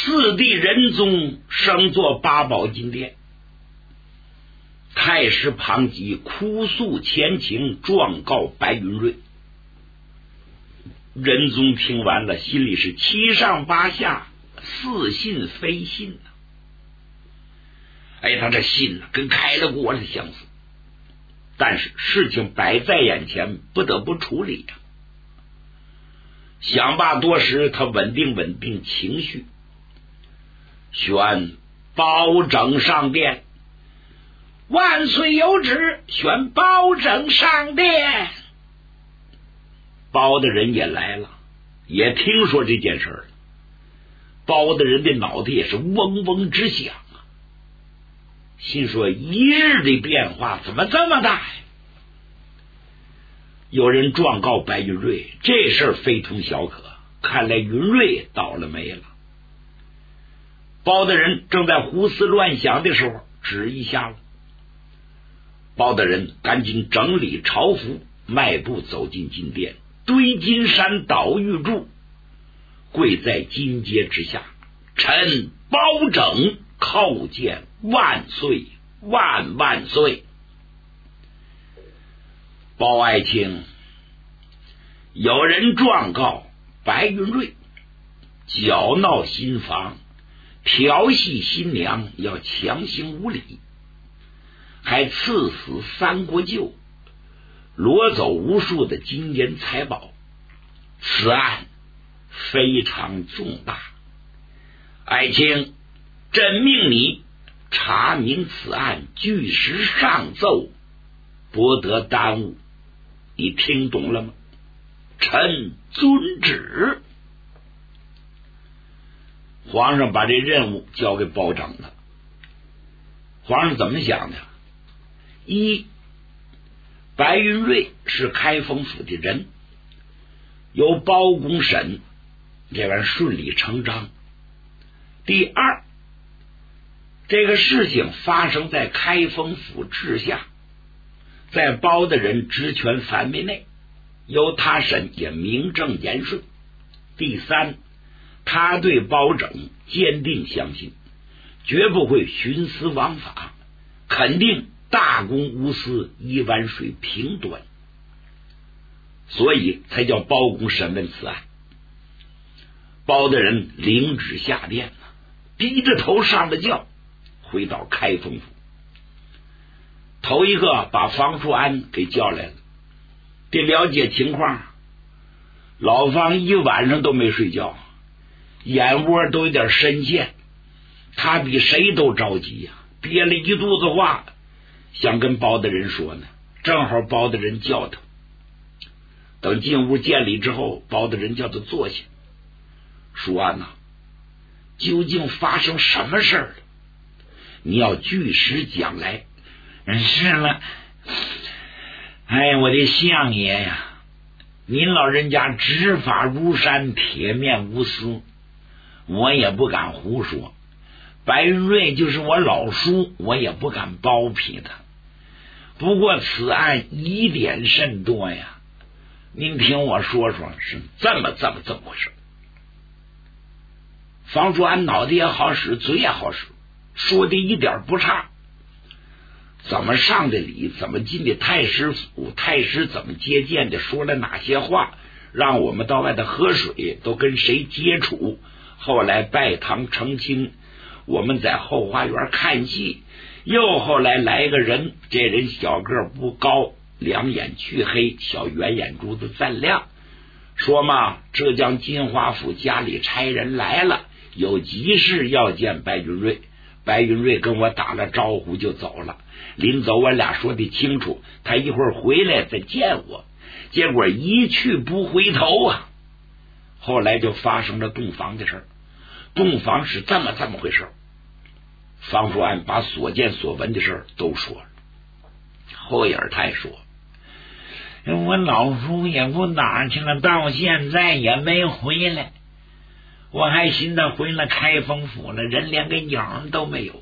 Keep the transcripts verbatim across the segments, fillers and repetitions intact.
四弟仁宗升作八宝金殿，太师庞吉哭诉前情，状告白云瑞。仁宗听完了，心里是七上八下，似信非信啊！哎，他这信啊，跟开了锅似的相似。但是事情摆在眼前，不得不处理呀、啊。想罢多时，他稳定稳定情绪，选包拯上殿。万岁有旨，选包拯上殿。包大人也来了，也听说这件事了。包大人的脑袋也是嗡嗡直响啊，心说一日的变化怎么这么大呀？有人状告白云瑞，这事儿非同小可，看来云瑞倒了霉了。包大人正在胡思乱想的时候，旨意下了。包大人赶紧整理朝服，迈步走进金殿，堆金山倒玉柱，跪在金阶之下，臣包拯叩见万岁万万岁。包爱卿，有人状告白云瑞搅闹新房，调戏新娘，要强行无礼，还赐死三国舅，掳走无数的金银财宝，此案非常重大。爱卿，朕命你查明此案，据实上奏，不得耽误。你听懂了吗？臣遵旨。皇上把这任务交给包拯了。皇上怎么想的？一，白云瑞是开封府的人，由包公审，这玩意顺理成章。第二，这个事情发生在开封府治下，在包的人职权范围内，由他审也名正言顺。第三，他对包拯坚定相信，绝不会徇私枉法，肯定大公无私，一碗水平端，所以才叫包公审问此案。包的人领旨下殿，低着头上了轿，回到开封府。头一个把房叔安给叫来了，得了解情况。老方一晚上都没睡觉，眼窝都有点深陷，他比谁都着急呀、啊，憋了一肚子话，想跟包大人说呢。正好包大人叫他，等进屋见礼之后，包大人叫他坐下。叔安呐、啊，究竟发生什么事儿了？你要据实讲来。是了，哎，我的相爷呀，您老人家执法如山，铁面无私，我也不敢胡说。白云瑞就是我老叔，我也不敢包庇他。不过此案疑点甚多呀，您听我说说，是这么这么这么回事。房叔安脑袋也好使，嘴也好使，说的一点不差。怎么上的礼，怎么进的太师府，太师怎么接见的，说了哪些话，让我们到外头喝水，都跟谁接触，后来拜堂成亲，我们在后花园看戏，又后来来个人，这人小个不高，两眼黢黑，小圆眼珠子锃亮，说嘛，浙江金华府家里差人来了，有急事要见白云瑞。白云瑞跟我打了招呼就走了，临走我俩说的清楚，他一会儿回来再见我，结果一去不回头啊！后来就发生了洞房的事儿，洞房是这么这么回事儿。方叔安把所见所闻的事儿都说了。后眼太说，我老叔也不哪儿去了，到现在也没回来。我还寻思回了开封府了，人连个影都没有。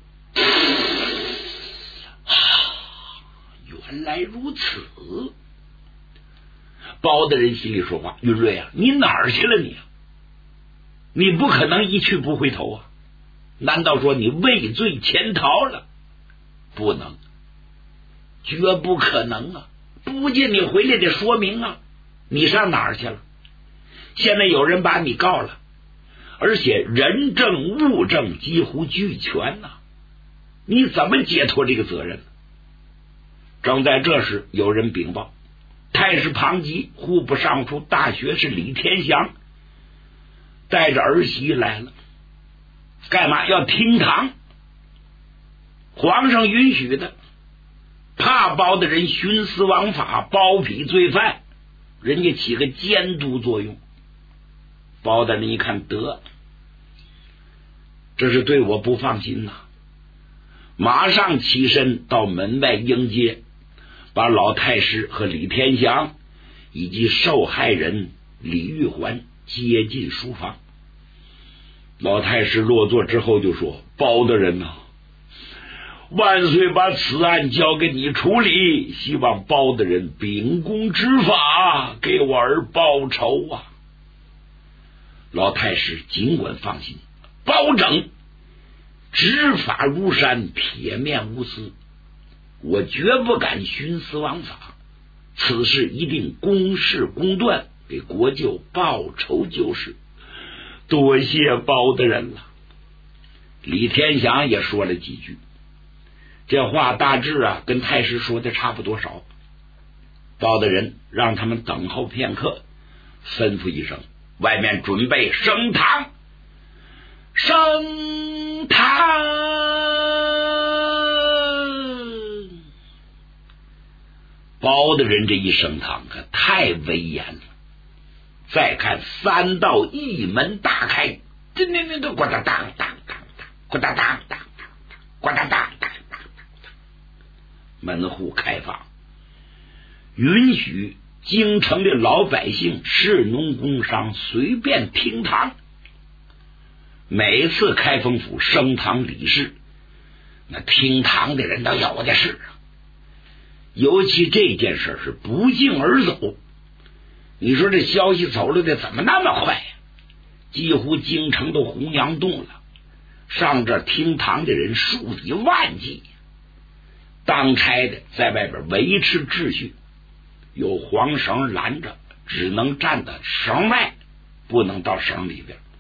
原来如此。包大人心里说话，云瑞啊，你哪儿去了你？ 你不可能一去不回头啊！难道说你畏罪潜逃了？不能，绝不可能啊！不见你回来得说明啊，你上哪儿去了？现在有人把你告了，而且人证物证几乎俱全呐、啊，你怎么解脱这个责任？正在这时，有人禀报，太师庞吉户部尚书大学士李天祥带着儿媳来了，干嘛要听堂？皇上允许的，怕包大人徇私枉法，包庇罪犯，人家起个监督作用。包大人一看，得，这是对我不放心呐、啊，马上起身到门外迎接，把老太师和李天祥以及受害人李玉环接进书房。老太师落座之后就说：包大人呐，万岁把此案交给你处理，希望包大人秉公执法，给我儿报仇啊！老太师尽管放心，保证执法如山，铁面无私，我绝不敢徇私枉法，此事一定公事公断，给国舅报仇就是。多谢包大人了。李天祥也说了几句，这话大致啊跟太师说的差不多少。包大人让他们等候片刻，吩咐一声，外面准备升堂。升堂！包大人这一升堂可太威严了。再看三道一门大开，这那那都呱嗒当当当呱嗒当当当呱嗒当当当，门户开放，允许京城的老百姓、士农工商随便听堂。每次开封府升堂礼事，那听堂的人都有的是，尤其这件事是不胫而走。你说这消息走了的怎么那么快呀、啊？几乎京城都洪阳动了，上这听堂的人数以万计，当差的在外边维持秩序，有黄绳拦着，只能站在绳外，不能到绳里边。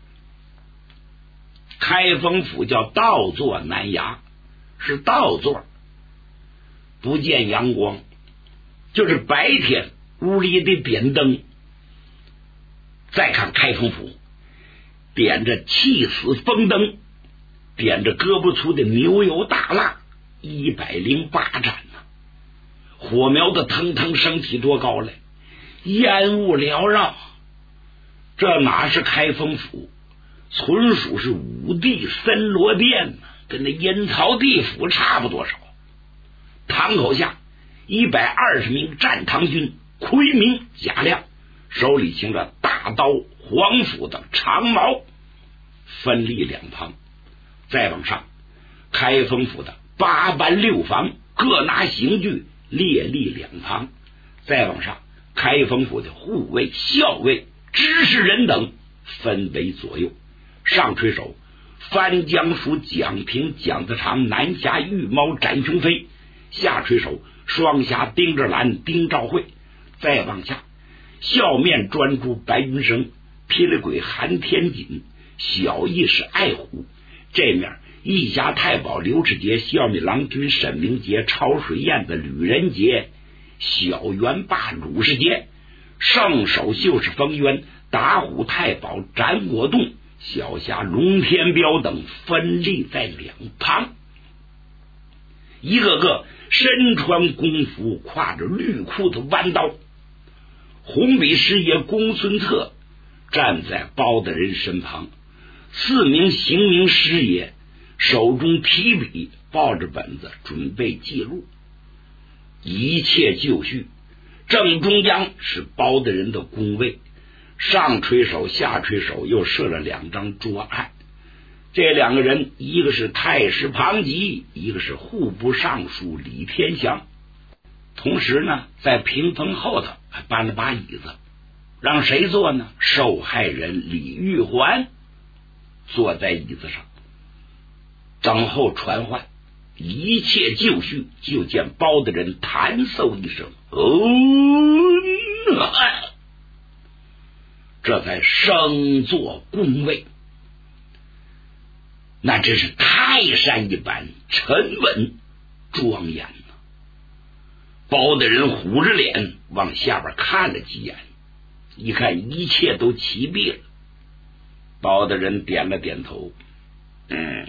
开封府叫倒座南衙，是倒座，不见阳光，就是白天屋里得点灯。再看开封府，点着气死风灯，点着胳膊粗的牛油大蜡，一百零八盏呢、啊，火苗的腾腾升起多高来，烟雾缭绕。这哪是开封府，纯属是五帝森罗殿，跟那阴曹地府差不多少。堂口下一百二十名战堂军，盔明甲亮，手里擎着大刀、黄斧的长矛，分立两旁。再往上，开封府的八班六房各拿刑具，列立两旁。再往上，开封府的护卫、校尉、知识人等分为左右。上吹手翻江署蒋平、蒋子长、南侠玉猫、展雄飞；下吹手双侠丁志兰、丁兆会。再往下，笑面专诸白云生、霹雳鬼韩天锦、小义士爱虎。这面义侠太保刘世杰、笑面郎君沈明杰、潮水燕子吕仁杰、小元霸鲁世杰、圣手秀士封渊、打虎太保展国栋、小侠龙天彪等分立在两旁，一个个身穿公服，挎着绿裤子弯刀。红笔师爷公孙策站在包大人身旁，四名刑名师爷手中提笔，抱着本子准备记录，一切就绪。正中央是包大人的工位，上吹手下吹手又设了两张桌案。这两个人，一个是太师庞吉，一个是户部尚书李天祥。同时呢，在屏风后头还搬了把椅子，让谁坐呢？受害人李玉环坐在椅子上等候传唤，一切就绪。就见包大人弹嗽一声，哦，这才升坐宫位。那真是泰山一般沉稳庄严呢。包大人虎着脸往下边看了几眼，一看一切都齐备了。包大人点了点头，嗯，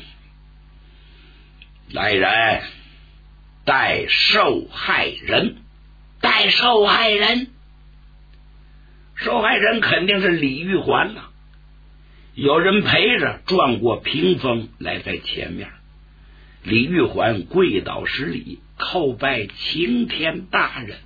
来人，带受害人。带受害人，受害人肯定是李玉环呐、啊。有人陪着，转过屏风来在前面。李玉环跪倒施礼，叩拜青天大人。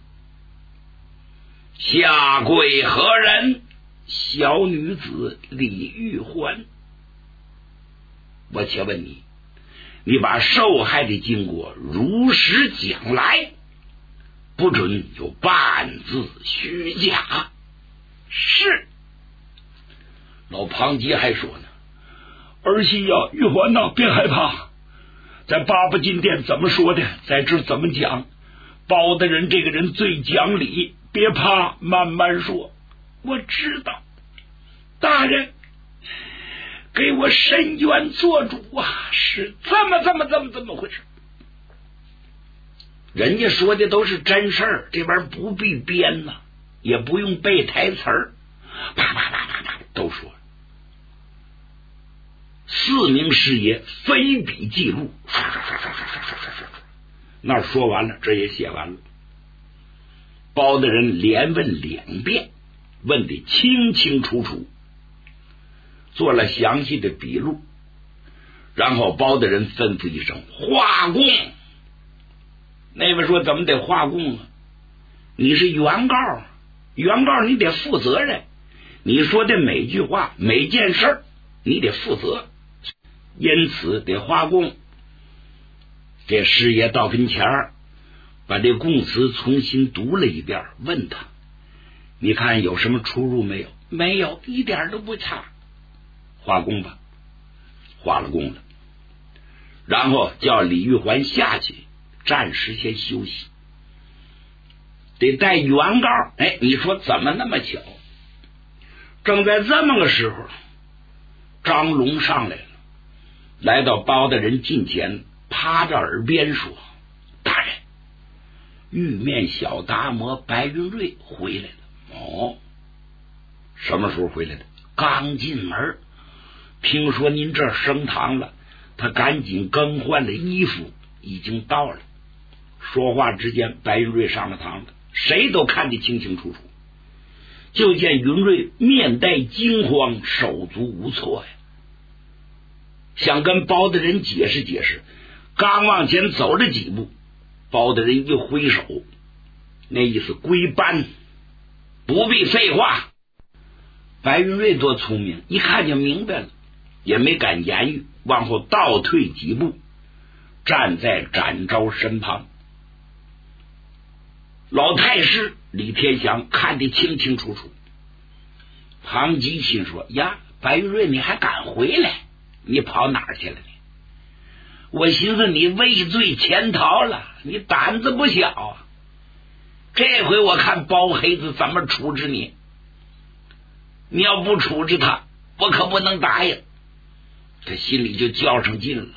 下跪何人？小女子李玉环。我且问你，你把受害的经过如实讲来，不准有半字虚假。是。老庞吉还说呢，儿媳呀，玉环呐，别害怕，在八宝金殿怎么说的，在这怎么讲。包大人这个人最讲理，别怕，慢慢说。我知道，大人给我伸冤做主啊，是这么这么这么这么回事。人家说的都是真事儿，这玩意儿不必编呐，也不用背台词儿，啪啪啪啪啪都说了。四名师爷非笔记录，那说完了，这也写完了。包大人连问两遍，问得清清楚楚，做了详细的笔录。然后包大人吩咐一声画供。那位说怎么得画供啊？你是原告，原告你得负责任，你说的每句话每件事你得负责，因此得画供。这师爷到跟前儿，把这供词重新读了一遍，问他，你看有什么出入没有？没有，一点都不差。画供吧。画了供了，然后叫李玉环下去，暂时先休息，得带原告。哎，你说怎么那么巧？正在这么个时候，张龙上来了，来到包大人近前，趴着耳边说，大人，玉面小达摩白云瑞回来了。哦，什么时候回来的？刚进门，听说您这儿升堂了，他赶紧更换了衣服，已经到了。说话之间，白云瑞上了堂了，谁都看得清清楚楚。就见云瑞面带惊慌，手足无措呀，想跟包大人解释解释，刚往前走了几步，包大人一挥手，那意思归班，不必废话。白云瑞多聪明，一看就明白了，也没敢言语，往后倒退几步，站在展昭身旁。老太师李天祥看得清清楚楚。庞吉心说，呀，白云瑞你还敢回来，你跑哪儿去了？我寻思你畏罪潜逃了，你胆子不小啊，这回我看包黑子怎么处置你。你要不处置他，我可不能答应。他心里就较上劲了。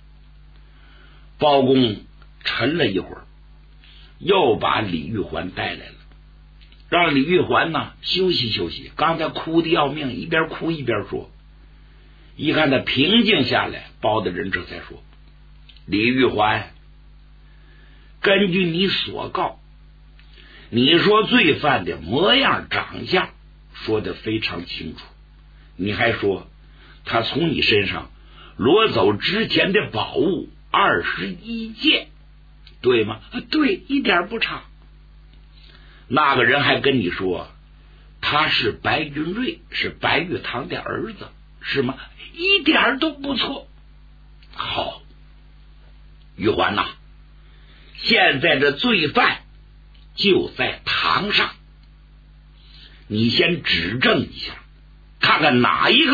包公沉了一会儿，又把李玉环带来了，让李玉环呢休息休息，刚才哭的要命，一边哭一边说。一看他平静下来，包大人这才说，李玉环，根据你所告，你说罪犯的模样长相说得非常清楚，你还说他从你身上攞走之前的宝物二十一件，对吗？对，一点不差。那个人还跟你说他是白云瑞，是白玉堂的儿子，是吗？一点都不错。好，玉环呐、啊，现在这罪犯就在堂上，你先指证一下，看看哪一个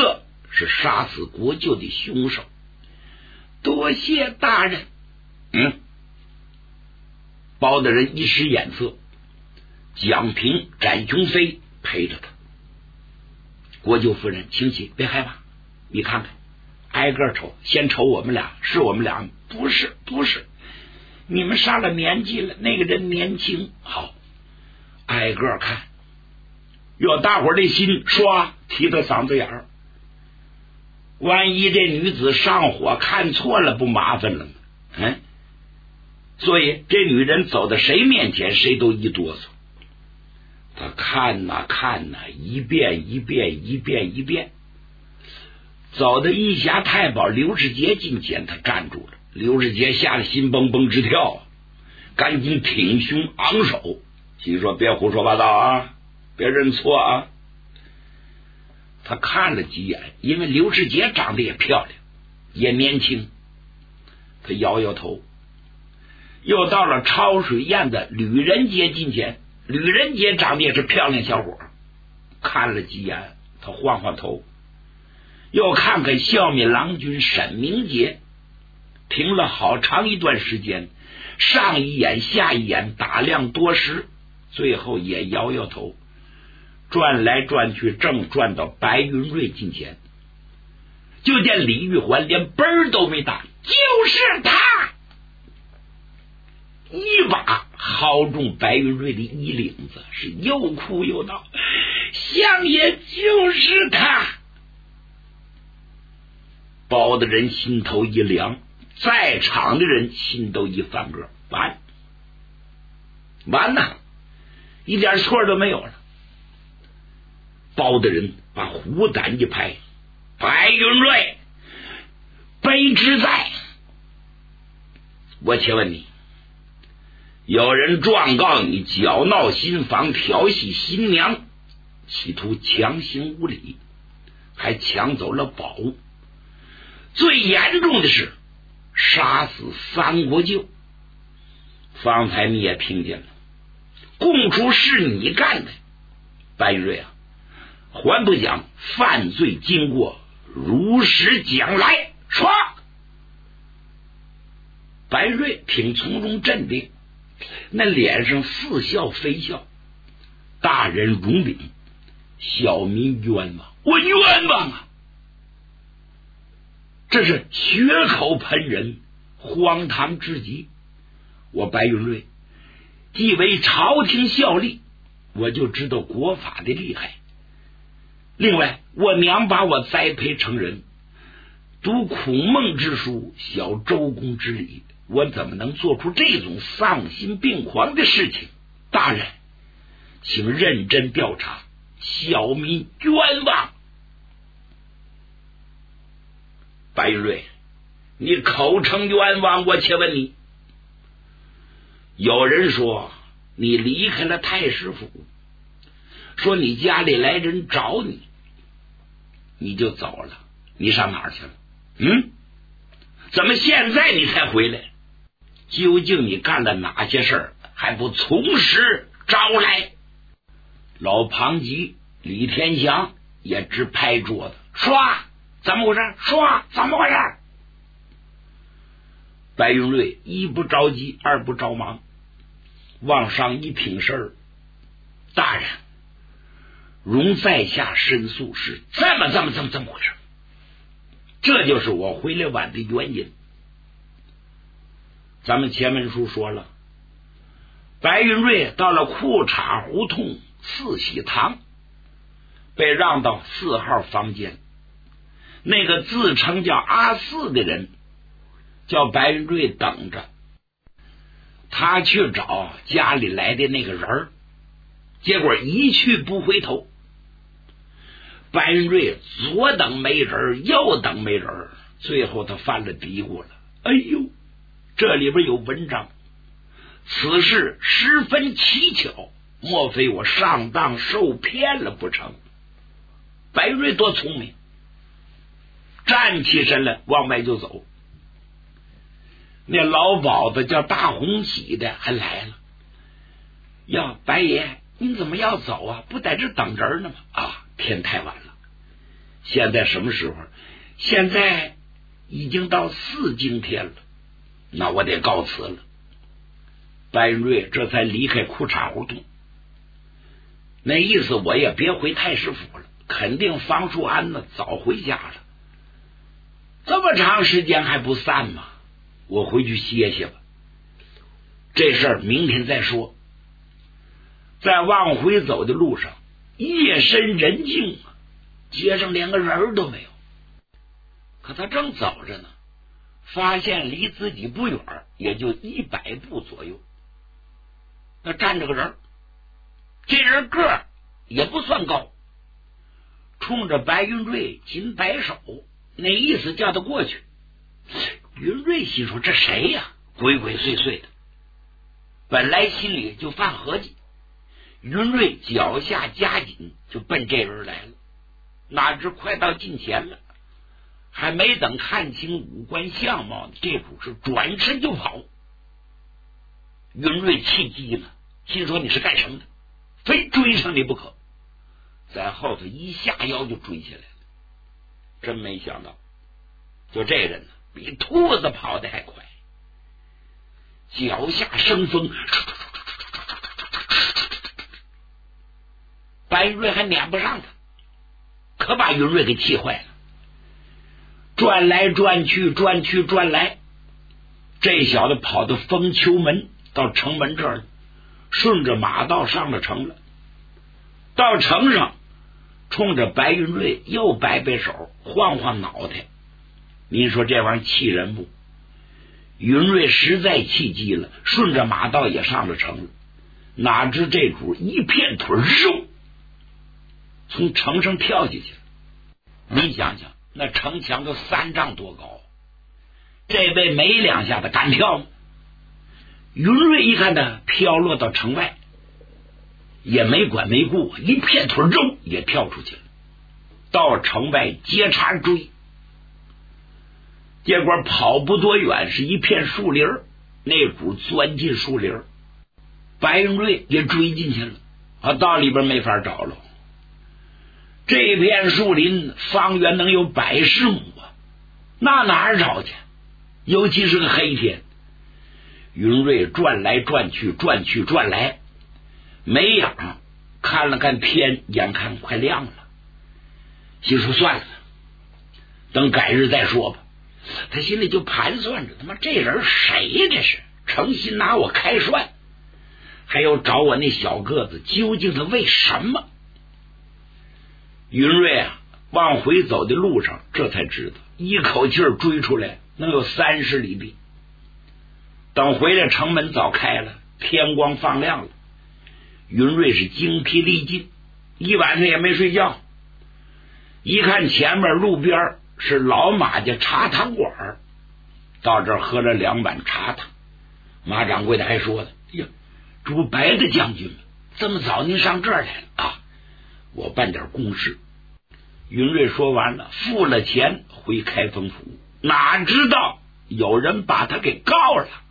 是杀死国舅的凶手。多谢大人。嗯，包大人一使眼色，蒋平、展雄飞陪着他。国舅夫人，请起，别害怕，你看看，挨个瞅，先瞅我们俩，是我们俩？不是，不是，你们上了年纪了，那个人年轻。好，挨个看，有大伙儿的心唰提到嗓子眼儿。万一这女子上火看错了，不麻烦了吗？嗯，所以这女人走到谁面前，谁都一哆嗦。他看呐看呐，一遍一遍一遍一遍，走到义侠太保刘世杰近前，他站住了。刘世杰吓得心蹦蹦直跳，赶紧挺胸昂首，心说别胡说八道啊，别认错啊。他看了几眼，因为刘世杰长得也漂亮，也年轻，他摇摇头。又到了抄水宴的吕仁杰近前，吕仁杰长得也是漂亮小伙，看了几眼，他晃晃头，又看看孝敏郎君沈明杰，停了好长一段时间，上一眼下一眼打量多时，最后也摇摇头，转来转去，正转到白云瑞近前，就见李玉环连奔儿都没打，就是他，一把薅中白云瑞的衣领子，是又哭又闹，相爷就是他。包的人心头一凉，在场的人心都一翻个，完完呐，一点错都没有了。包的人把虎胆一拍，白云瑞，卑职在。我且问你，有人状告你搅闹新房，调戏新娘，企图强行无礼，还抢走了宝物，最严重的是杀死三国舅。方才你也听见了，供出是你干的。白云瑞啊，还不讲犯罪经过，如实讲来。唰，白瑞挺从容镇定，那脸上似笑非笑。大人容禀，小民冤枉，我冤枉啊！这是血口喷人，荒唐至极。我白云瑞既为朝廷效力，我就知道国法的厉害。另外，我娘把我栽培成人，读孔孟之书，晓周公之礼，我怎么能做出这种丧心病狂的事情？大人，请认真调查，小民冤枉。白云瑞，你口称冤枉，我且问你，有人说你离开了太师府，说你家里来人找你，你就走了，你上哪儿去了？嗯，怎么现在你才回来？究竟你干了哪些事儿，还不从实招来？老庞吉、李天祥也直拍桌子，唰，怎么回事？唰，怎么回事？白云瑞一不着急，二不着忙，往上一挺身，大人，容在下申诉是这么这么这么这么回事，这就是我回来晚的原因。咱们前文书说了，白云瑞到了裤衩胡同四喜堂，被让到四号房间。那个自称叫阿四的人叫白云瑞等着，他去找家里来的那个人，结果一去不回头。白云瑞左等没人，右等没人，最后他犯了嘀咕了，哎呦，这里边有文章，此事十分蹊跷，莫非我上当受骗了不成？白云瑞多聪明，站起身来往外就走。那老鸨子叫大红喜的还来了，呀，白爷您怎么要走啊？不在这等人呢吗？啊，天太晚了， 现在什么时候？现在已经到四更天了，那我得告辞了。白云瑞这才离开裤衩胡同，那意思我也别回太师府了，肯定方树安呢早回家了。这么长时间还不散吗？我回去歇歇吧，这事儿明天再说。在往回走的路上，夜深人静啊，街上连个人都没有。可他正走着呢，发现离自己不远，也就一百步左右，那站着个人，这人个儿也不算高，冲着白云瑞紧摆手，那意思叫他过去。云瑞心说这谁呀、啊？鬼鬼祟祟的，本来心里就犯合计。云瑞脚下加紧，就奔这人来了。哪知快到近前了，还没等看清五官相貌，这主是转身就跑。云瑞气急了，心说你是干什么的？非追上你不可，在后头一下腰就追下来了。真没想到，就这人呢，比兔子跑得还快，脚下生风，白云瑞还撵不上他，可把云瑞给气坏了。转来转去，转去转来，这小子跑到封丘门，到城门这儿，顺着马道上了城了。到城上，冲着白云瑞又摆摆手，晃晃脑袋。您说这玩意儿气人不？云瑞实在气急了，顺着马道也上了城了。哪知这主一片腿肉，从城上跳下去了。你想想，那城墙都三丈多高，这位没两下子敢跳吗？云瑞一看他飘落到城外，也没管没顾，一片腿肉也跳出去了，到城外接茬追。结果跑不多远，是一片树林，那股钻进树林，白云瑞也追进去了，啊，到里边没法找了。这片树林方圆能有百十亩啊，那哪儿找去？尤其是个黑天。云瑞转来转去，转去转来，没影，看了看天，眼看快亮了，心说算了，等改日再说吧。他心里就盘算着，他妈这人谁呀？这是诚心拿我开涮，还要找我那小个子，究竟他为什么？云瑞啊，往回走的路上，这才知道一口气儿追出来能有三十里地。等回来，城门早开了，天光放亮了。云瑞是精疲力尽，一晚上也没睡觉。一看前面路边是老马家茶汤馆，到这儿喝了两碗茶汤。马掌柜的还说呢：“呀，这不白的将军吗？这么早您上这儿来了啊？我办点公事。”云瑞说完了，付了钱回开封府，哪知道有人把他给告了。